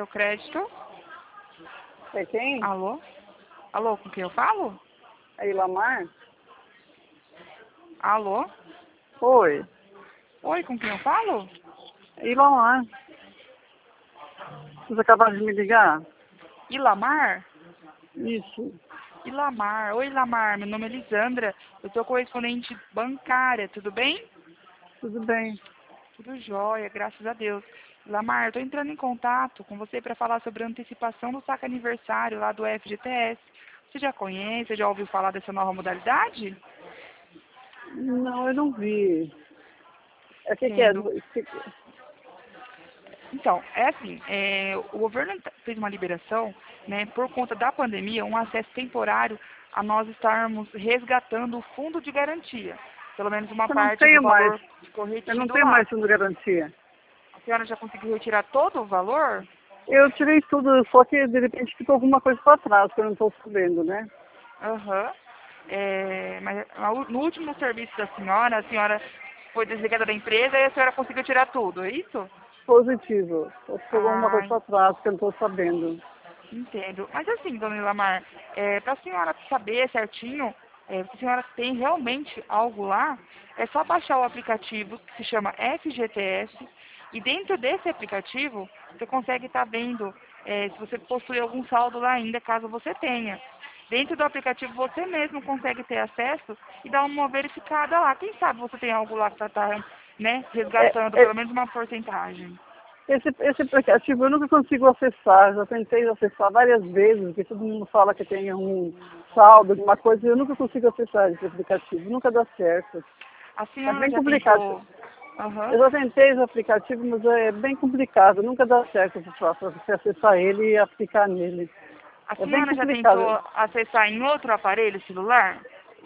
seu crédito. É quem? Alô? Alô, com quem eu falo? É Ilamar? Alô? Oi. Oi, com quem eu falo? É Ilamar. Vocês acabaram de me ligar? Ilamar? Isso. Ilamar. Oi, Ilamar. Meu nome é Lisandra. Eu sou correspondente bancária, tudo bem? Tudo bem. Tudo jóia, graças a Deus. Ilamar, eu estou entrando em contato com você para falar sobre a antecipação do saque aniversário lá do FGTS. Você já conhece, já ouviu falar dessa nova modalidade? Não, eu não vi. É o que é? Entendo. Então, é assim, o governo fez uma liberação, né, por conta da pandemia, um acesso temporário a nós estarmos resgatando o fundo de garantia. Pelo menos uma Eu não parte do tenho mais. valor ficou Eu não retido tenho lá. mais fundo de garantia. A senhora já conseguiu retirar todo o valor? Eu tirei tudo, só que de repente ficou alguma coisa para trás, que eu não estou sabendo, né? Aham. Mas no último serviço da senhora, a senhora foi desligada da empresa e a senhora conseguiu tirar tudo, é isso? Positivo. Só que ficou alguma coisa Ah, para trás, que eu não estou sabendo. entendo. Mas assim, dona Ilamar, para a senhora saber certinho se a senhora tem realmente algo lá, é só baixar o aplicativo que se chama FGTS e dentro desse aplicativo você consegue estar vendo se você possui algum saldo lá ainda, caso você tenha. Dentro do aplicativo você mesmo consegue ter acesso e dar uma verificada lá. Quem sabe você tem algo lá que está né, É, resgatando é, pelo menos uma porcentagem. esse aplicativo eu nunca consigo acessar. Já tentei acessar várias vezes, porque todo mundo fala que tem um saldo, alguma coisa, e eu nunca consigo acessar esse aplicativo. Nunca dá certo. A É senhora bem já complicado. tentou? Aham. Eu já tentei esse aplicativo, mas é bem complicado. Nunca dá certo para você acessar ele e aplicar nele. A É bem senhora já tentou complicado. acessar em outro aparelho celular?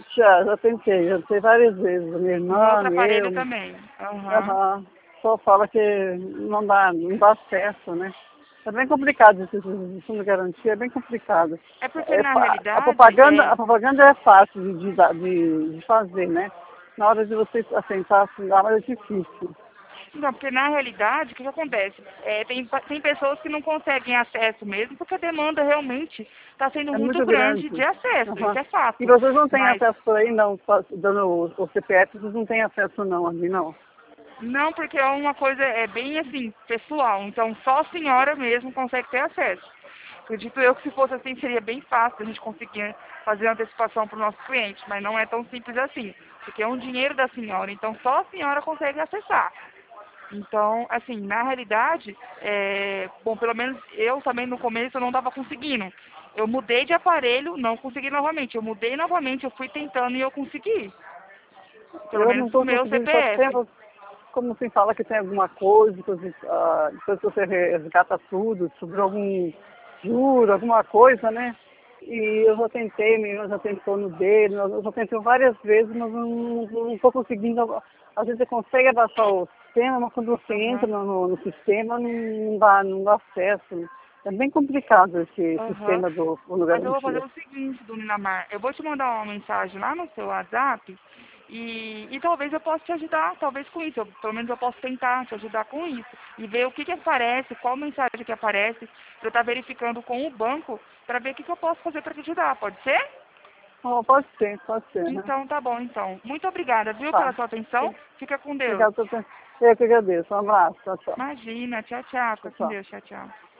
Já tentei várias vezes. Minha Em irmã, outro aparelho eu, também. Aham. aham, só fala que não dá certo, né? É bem complicado esse fundo de garantia, é bem complicado. É porque na A realidade, propaganda, a propaganda é fácil de fazer, né? Na hora de você assentar, assim, na hora é difícil. não, porque na realidade, o que acontece? Tem pessoas que não conseguem acesso mesmo, porque a demanda realmente está sendo É muito muito grande grande. de acesso, isso Aham. é E fato. vocês não têm Mas acesso por aí, não, dando o CPF, vocês não têm acesso não, ali não. não, porque é uma coisa, bem assim, pessoal. Então só a senhora mesmo consegue ter acesso. Acredito eu que se fosse assim seria bem fácil a gente conseguir fazer a antecipação para o nosso cliente, mas não é tão simples assim, porque é um dinheiro da senhora, então só a senhora consegue acessar. Então, assim, na realidade, bom, pelo menos eu também no começo eu não estava conseguindo. Eu mudei de aparelho, não consegui novamente. Eu mudei novamente, eu fui tentando e eu consegui. Pelo Eu não menos o estou meu conseguindo, só CPF. tempo, como se fala que tem alguma coisa, depois que você resgata tudo, sobre algum juro, alguma coisa, né? E eu já tentei, minha irmã já tentou no dele, eu já tentei várias vezes, mas não estou conseguindo. Às vezes você consegue abaixar o sistema, mas quando você entra Aham, no sistema não dá acesso. É bem complicado esse aham. sistema do Fundo Mas eu vou fazer Garantia. o seguinte, dona Inamar. Eu vou te mandar uma mensagem lá no seu WhatsApp e talvez eu possa te ajudar, talvez com isso. Pelo menos eu posso tentar te ajudar com isso. E ver o que aparece, qual mensagem que aparece, para eu estar verificando com o banco, para ver o que eu posso fazer para te ajudar. Pode ser? Oh, pode ser, né? Então, tá bom, então. Muito obrigada, viu, Tá. pela sua atenção. Fica com Deus. Obrigado, eu que agradeço. Um abraço. Tchau, tchau. Imagina. Tchau, tchau. Fica Tchau, com tchau. Deus. Tchau, tchau.